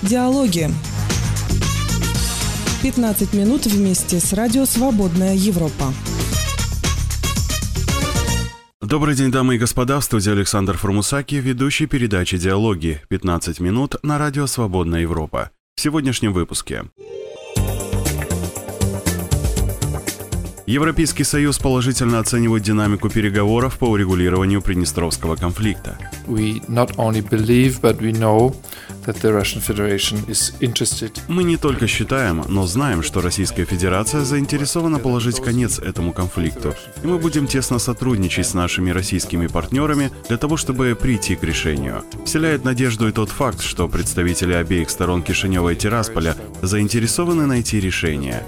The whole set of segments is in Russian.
Диалоги. 15 минут вместе с радио «Свободная Европа». Добрый день, дамы и господа, в студии Александр Формусаки, ведущий передачи «Диалоги». 15 минут на радио «Свободная Европа». В сегодняшнем выпуске. Европейский Союз положительно оценивает динамику переговоров по урегулированию Приднестровского конфликта. Мы не только считаем, но знаем, что Российская Федерация заинтересована положить конец этому конфликту, и мы будем тесно сотрудничать с нашими российскими партнерами для того, чтобы прийти к решению. Вселяет надежду и тот факт, что представители обеих сторон Кишинева и Тирасполя заинтересованы найти решение.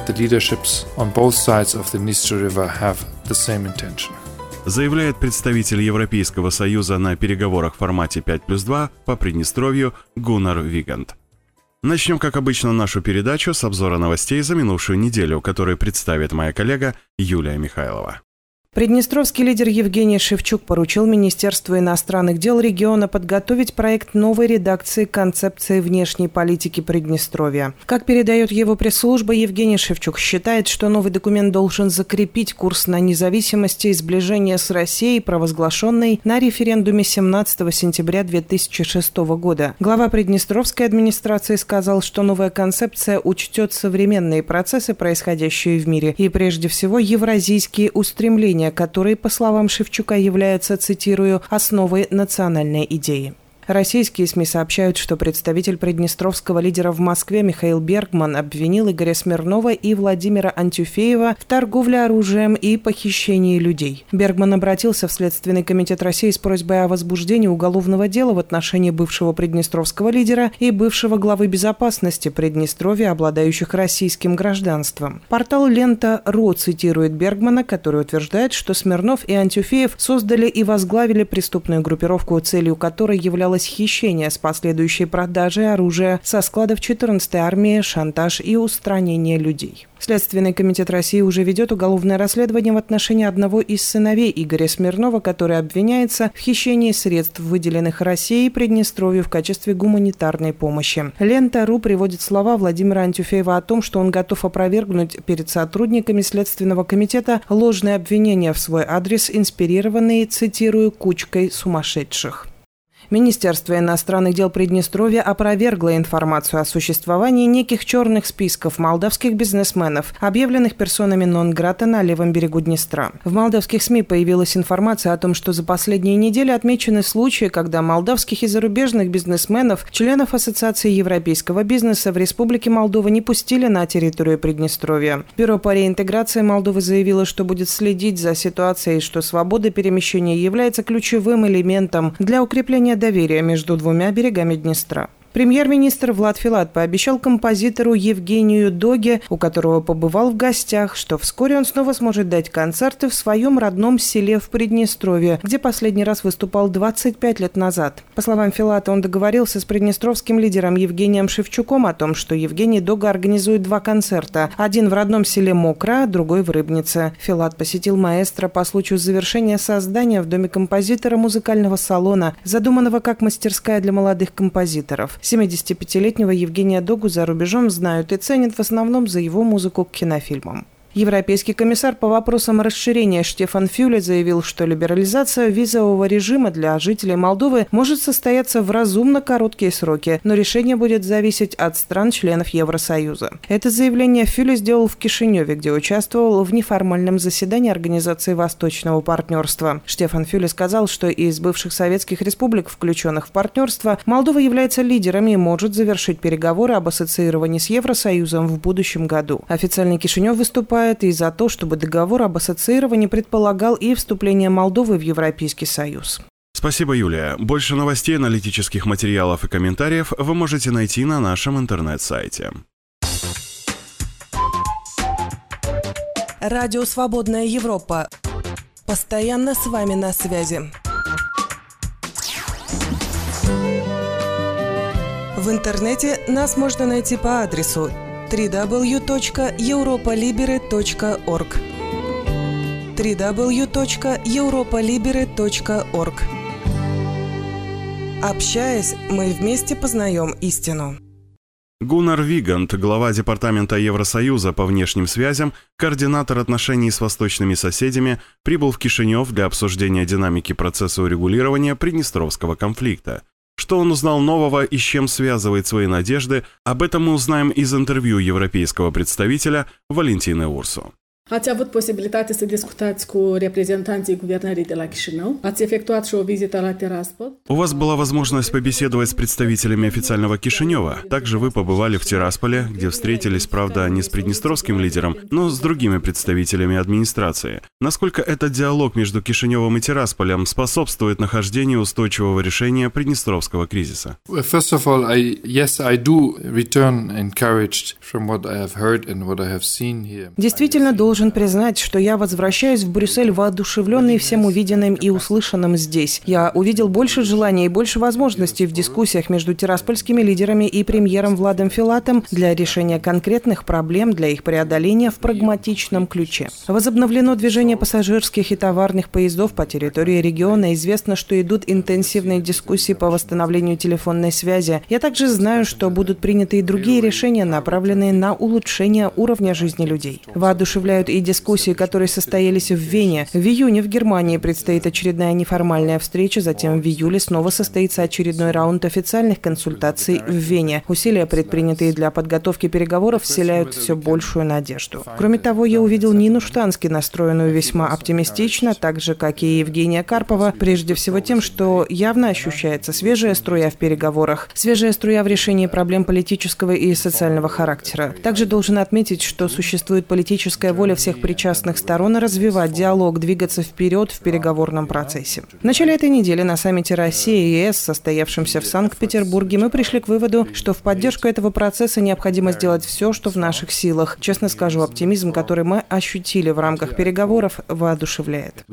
Заявляет представитель Европейского Союза на переговорах в формате 5+2 по Приднестровью Гуннар Вигант. Начнем, как обычно, нашу передачу с обзора новостей за минувшую неделю, которую представит моя коллега Юлия Михайлова. Приднестровский лидер Евгений Шевчук поручил Министерству иностранных дел региона подготовить проект новой редакции концепции внешней политики Приднестровья. Как передает его пресс-служба, Евгений Шевчук считает, что новый документ должен закрепить курс на независимость и сближение с Россией, провозглашенный на референдуме 17 сентября 2006 года. Глава Приднестровской администрации сказал, что новая концепция учтет современные процессы, происходящие в мире, и прежде всего евразийские устремления, которые, по словам Шевчука, являются, цитирую, основой национальной идеи. Российские СМИ сообщают, что представитель приднестровского лидера в Москве Михаил Бергман обвинил Игоря Смирнова и Владимира Антюфеева в торговле оружием и похищении людей. Бергман обратился в Следственный комитет России с просьбой о возбуждении уголовного дела в отношении бывшего приднестровского лидера и бывшего главы безопасности Приднестровья, обладающих российским гражданством. Портал Лента.ру цитирует Бергмана, который утверждает, что Смирнов и Антюфеев создали и возглавили преступную группировку, целью которой являлось хищение с последующей продажей оружия со складов 14-й армии, шантаж и устранение людей. Следственный комитет России уже ведет уголовное расследование в отношении одного из сыновей Игоря Смирнова, который обвиняется в хищении средств, выделенных Россией Приднестровью в качестве гуманитарной помощи. Лента.ру приводит слова Владимира Антюфеева о том, что он готов опровергнуть перед сотрудниками Следственного комитета ложные обвинения в свой адрес, инспирированные, цитирую, «кучкой сумасшедших». Министерство иностранных дел Приднестровья опровергло информацию о существовании неких черных списков молдавских бизнесменов, объявленных персонами нон-грата на левом берегу Днестра. В молдавских СМИ появилась информация о том, что за последние недели отмечены случаи, когда молдавских и зарубежных бизнесменов, членов Ассоциации европейского бизнеса в Республике Молдова не пустили на территорию Приднестровья. Бюро по реинтеграции Молдовы заявило, что будет следить за ситуацией, что свобода перемещения является ключевым элементом для укрепления доверия между двумя берегами Днестра. Премьер-министр Влад Филат пообещал композитору Евгению Доге, у которого побывал в гостях, что вскоре он снова сможет дать концерты в своем родном селе в Приднестровье, где последний раз выступал 25 лет назад. По словам Филата, он договорился с приднестровским лидером Евгением Шевчуком о том, что Евгений Дога организует 2 концерта. Один в родном селе Мокра, другой в Рыбнице. Филат посетил маэстро по случаю завершения создания в доме композитора музыкального салона, задуманного как мастерская для молодых композиторов. 75-летнего Евгения Догу за рубежом знают и ценят в основном за его музыку к кинофильмам. Европейский комиссар по вопросам расширения Штефан Фюле заявил, что либерализация визового режима для жителей Молдовы может состояться в разумно короткие сроки, но решение будет зависеть от стран-членов Евросоюза. Это заявление Фюле сделал в Кишиневе, где участвовал в неформальном заседании Организации Восточного партнерства. Штефан Фюле сказал, что из бывших советских республик, включенных в партнерство, Молдова является лидером и может завершить переговоры об ассоциировании с Евросоюзом в будущем году. Официальный Кишинев выступает и за то, чтобы договор об ассоциировании предполагал и вступление Молдовы в Европейский Союз. Спасибо, Юлия. Больше новостей, аналитических материалов и комментариев вы можете найти на нашем интернет-сайте. Радио «Свободная Европа». Постоянно с вами на связи. В интернете нас можно найти по адресу www.europolibere.org www.europolibere.org. Общаясь, мы вместе познаем истину. Гуннар Вигант, глава Департамента Евросоюза по внешним связям, координатор отношений с восточными соседями, прибыл в Кишинев для обсуждения динамики процесса урегулирования Приднестровского конфликта. Что он узнал нового и с чем связывает свои надежды, об этом мы узнаем из интервью европейского представителя Валентины Урсу. Ați avut posibilitate să discutați cu reprezentanții guvernării de la Chișinău. Ați efectuat și o vizită la Tiraspol. У вас была возможность побеседовать с представителями официального Кишинева. Также вы побывали в Тирасполе, где встретились, правда, не с приднестровским лидером, но с другими представителями администрации. Насколько этот диалог между Кишиневым и Тирасполем способствует нахождению устойчивого решения приднестровского кризиса? First of all, I do return encouraged from what I have heard and what I have seen here. Действительно, должен признать, что я возвращаюсь в Брюссель воодушевленный всем увиденным и услышанным здесь. Я увидел больше желания и больше возможностей в дискуссиях между тираспольскими лидерами и премьером Владом Филатом для решения конкретных проблем, для их преодоления в прагматичном ключе. Возобновлено движение пассажирских и товарных поездов по территории региона. Известно, что идут интенсивные дискуссии по восстановлению телефонной связи. Я также знаю, что будут приняты и другие решения, направленные на улучшение уровня жизни людей. Воодушевляют и дискуссии, которые состоялись в Вене. В июне в Германии предстоит очередная неформальная встреча, затем в июле снова состоится очередной раунд официальных консультаций в Вене. Усилия, предпринятые для подготовки переговоров, вселяют все большую надежду. Кроме того, я увидел Нину Штански, настроенную весьма оптимистично, так же, как и Евгения Карпова, прежде всего тем, что явно ощущается свежая струя в переговорах, свежая струя в решении проблем политического и социального характера. Также должен отметить, что существует политическая воля всех причастных сторон развивать диалог, двигаться вперед в переговорном процессе. В начале этой недели на саммите России и ЕС, состоявшемся в Санкт-Петербурге, мы пришли к выводу, что в поддержку этого процесса необходимо сделать все, что в наших силах. Честно скажу, оптимизм, который мы ощутили в рамках переговоров, воодушевляет.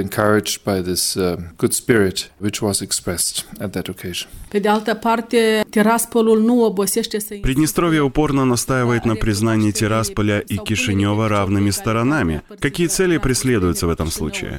Приднестровье упорно настаивает на признании Тирасполя и Кишинева равными сторонами. Какие цели преследуются в этом случае?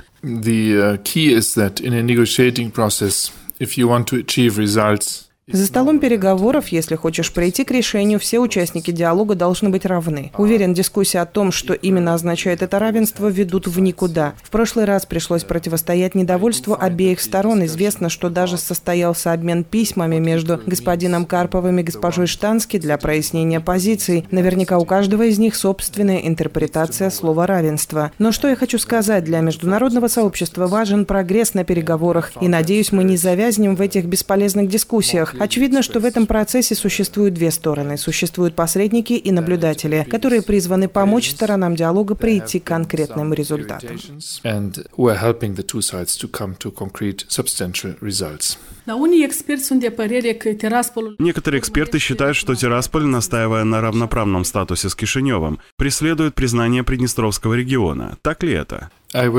За столом переговоров, если хочешь прийти к решению, все участники диалога должны быть равны. Уверен, дискуссии о том, что именно означает это равенство, ведут в никуда. В прошлый раз пришлось противостоять недовольству обеих сторон. Известно, что даже состоялся обмен письмами между господином Карповым и госпожой Штански для прояснения позиций. Наверняка у каждого из них собственная интерпретация слова «равенство». Но что я хочу сказать, для международного сообщества важен прогресс на переговорах. И, надеюсь, мы не завязнем в этих бесполезных дискуссиях. Очевидно, что в этом процессе существуют две стороны. Существуют посредники и наблюдатели, которые призваны помочь сторонам диалога прийти к конкретным результатам. Некоторые эксперты считают, что Тирасполь, настаивая на равноправном статусе с Кишиневым, преследует признание Приднестровского региона. Так ли это?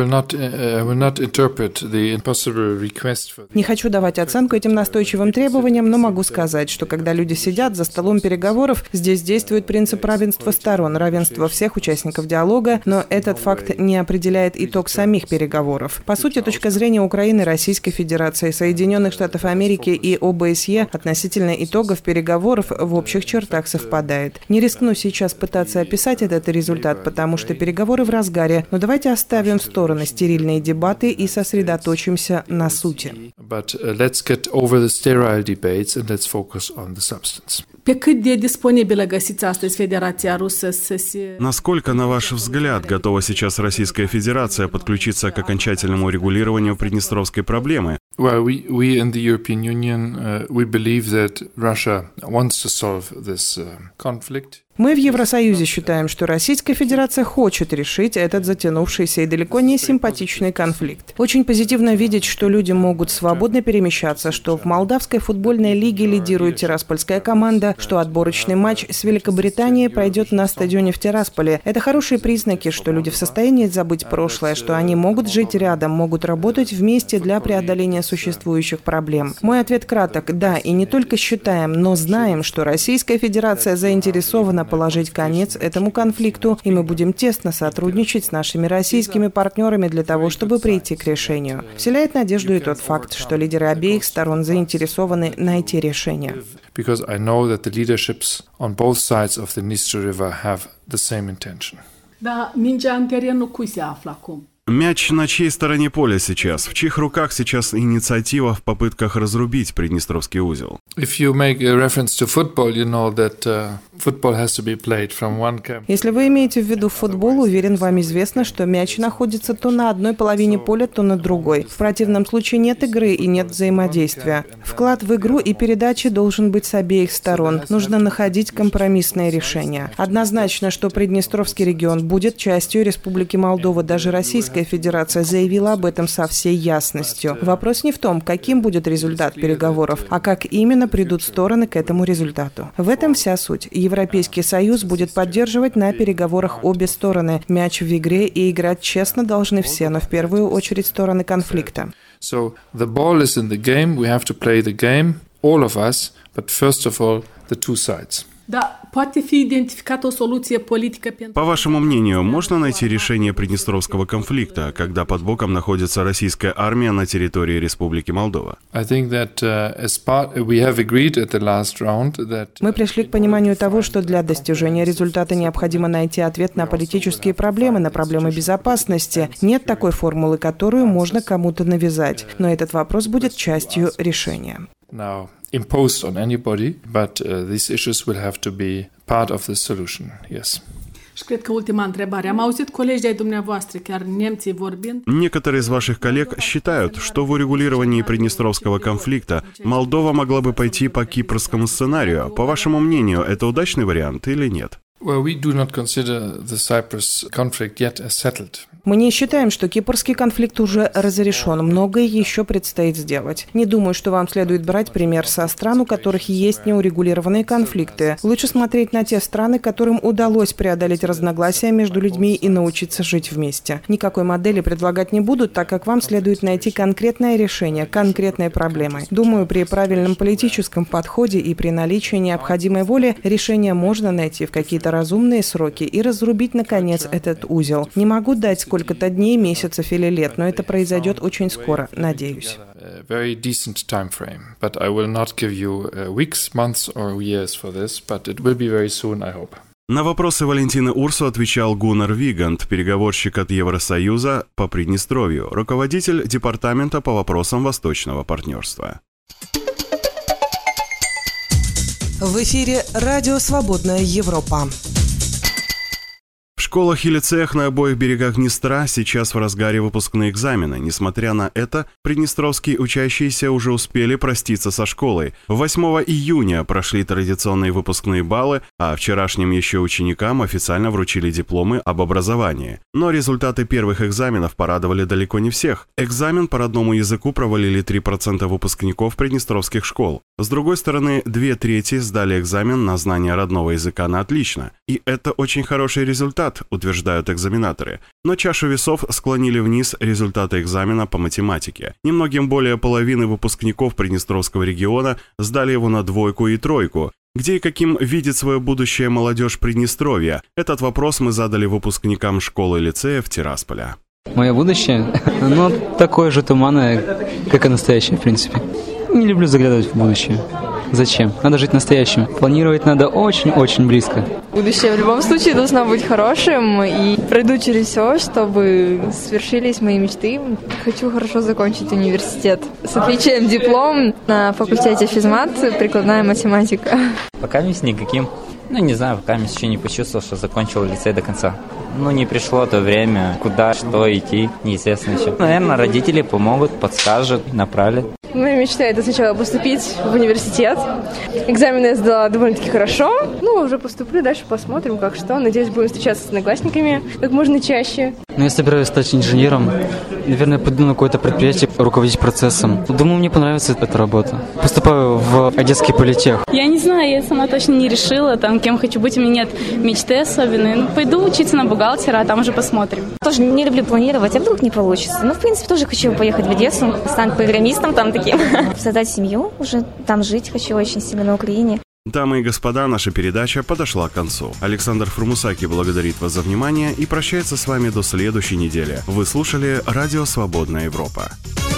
Не хочу давать оценку этим настойчивым требованиям, но могу сказать, что когда люди сидят за столом переговоров, здесь действует принцип равенства сторон, равенства всех участников диалога, но этот факт не определяет итог самих переговоров. По сути, точка зрения Украины, Российской Федерации, Соединенных Штатов Америки и ОБСЕ относительно итогов переговоров в общих чертах совпадает. Не рискну сейчас пытаться описать этот результат, потому что переговоры в разгаре, но давайте оставим в сторону стерильные дебаты и сосредоточимся на сути. Насколько, на ваш взгляд, готова сейчас Российская Федерация подключиться к окончательному урегулированию приднестровской проблемы? We in the European Union, we believe that Russia wants to solve this conflict. Мы в Евросоюзе считаем, что Российская Федерация хочет решить этот затянувшийся и далеко не симпатичный конфликт. Очень позитивно видеть, что люди могут свободно перемещаться, что в Молдавской футбольной лиге лидирует тираспольская команда, что отборочный матч с Великобританией пройдет на стадионе в Тирасполе. Это хорошие признаки, что люди в состоянии забыть прошлое, что они могут жить рядом, могут работать вместе для преодоления существующих проблем. Мой ответ краток: да, и не только считаем, но знаем, что Российская Федерация заинтересована положить конец этому конфликту, и мы будем тесно сотрудничать с нашими российскими партнерами для того, чтобы прийти к решению. Вселяет надежду и тот факт, что лидеры обеих сторон заинтересованы найти решение. Because I know that the leaderships on both sides of the Dniester River have the same intention. Dar mingea în terenul cui se află acum? Мяч на чьей стороне поля сейчас? В чьих руках сейчас инициатива в попытках разрубить Приднестровский узел? If you make a reference to football, you know that football has to be played from one camp. Если вы имеете в виду футбол, уверен, вам известно, что мяч находится то на одной половине поля, то на другой. В противном случае нет игры и нет взаимодействия. Вклад в игру и передачи должен быть с обеих сторон. Нужно находить компромиссное решение. Однозначно, что Приднестровский регион будет частью Республики Молдова. Даже Российская Федерация заявила об этом со всей ясностью. Вопрос не в том, каким будет результат переговоров, а как именно придут стороны к этому результату. В этом вся суть. Европейский Союз будет поддерживать на переговорах обе стороны. Мяч в игре, и играть честно должны все, но в первую очередь стороны конфликта. So the ball is in the game. We have to play the game, all of us, but first of all, the two sides. Da, poate fi identificată o soluție politică pentru... По вашему мнению, можно найти решение Приднестровского конфликта, когда под боком находится российская армия на территории Республики Молдова? I think that we have agreed at the last round that Мы пришли к пониманию того, что для достижения результата необходимо найти ответ на политические проблемы, на проблемы безопасности. Нет такой формулы, которую можно кому-то навязать, но этот вопрос будет частью решения. now imposed on anybody, but these issues will have to be part of the solution, yes. Și cred că ultima întrebare. Am auzit colegi de-ai dumneavoastră, chiar nemții vorbind. Некоторые из ваших коллег считают, что в урегулировании Приднестровского конфликта Молдова могла бы пойти по кипрскому сценарию. По вашему мнению, это удачный вариант или нет? Well, we do not consider the Cyprus conflict yet as settled. Мы не считаем, что кипрский конфликт уже разрешен. Многое еще предстоит сделать. Не думаю, что вам следует брать пример со стран, у которых есть неурегулированные конфликты. Лучше смотреть на те страны, которым удалось преодолеть разногласия между людьми и научиться жить вместе. Никакой модели предлагать не буду, так как вам следует найти конкретное решение, конкретной проблемы. Думаю, при правильном политическом подходе и при наличии необходимой воли решение можно найти в какие-то разумные сроки и разрубить, наконец, этот узел. Не могу дать сколько-то дней, месяцев или лет, но это произойдет очень скоро, надеюсь. Very decent time frame, but I will not give you weeks, months or years for this, but it will be very soon, I hope. На вопросы Валентины Урсу отвечал Гуннар Вигант, переговорщик от Евросоюза по Приднестровью, руководитель департамента по вопросам Восточного партнерства. В эфире «Радио Свободная Европа». В школах и лицеях на обоих берегах Днестра сейчас в разгаре выпускные экзамены. Несмотря на это, приднестровские учащиеся уже успели проститься со школой. 8 июня прошли традиционные выпускные баллы, а вчерашним еще ученикам официально вручили дипломы об образовании. Но результаты первых экзаменов порадовали далеко не всех. Экзамен по родному языку провалили 3% выпускников приднестровских школ. С другой стороны, 2/3 сдали экзамен на знание родного языка на отлично. И это очень хороший результат, утверждают экзаменаторы. Но чашу весов склонили вниз результаты экзамена по математике. Немногим более половины выпускников Приднестровского региона сдали его на 2 и 3. Где и каким видит свое будущее молодежь Приднестровья? Этот вопрос мы задали выпускникам школы и лицеев Тирасполя. Мое будущее? Ну, такое же туманное, как и настоящее, в принципе. Не люблю заглядывать в будущее. Зачем? Надо жить настоящим. Планировать надо очень-очень близко. Будущее в любом случае должно быть хорошим, и пройду через все, чтобы свершились мои мечты. Хочу хорошо закончить университет. С отличием диплом на факультете физмат, прикладная математика. Пока никаким. Не знаю, пока еще не почувствовал, что закончил лицей до конца. Не пришло то время, куда, что идти, неизвестно еще. Наверное, родители помогут, подскажут, направят. Моя мечта – это сначала поступить в университет. Экзамены я сдала довольно-таки хорошо. Уже поступлю, дальше посмотрим, как что. Надеюсь, будем встречаться с одноклассниками как можно чаще. Я собираюсь стать инженером. Наверное, пойду на какое-то предприятие руководить процессом. Думаю, мне понравится эта работа. Поступаю в Одесский политех. Я не знаю, я сама точно не решила, кем хочу быть. У меня нет мечты особенной. Пойду учиться на бухгалтера, а там уже посмотрим. Тоже не люблю планировать, а вдруг не получится. В принципе, тоже хочу поехать в Одессу, стать программистом там таким. Создать семью, уже там жить хочу очень сильно на Украине. Дамы и господа, наша передача подошла к концу. Александр Фурмусаки благодарит вас за внимание и прощается с вами до следующей недели. Вы слушали Радио Свободная Европа.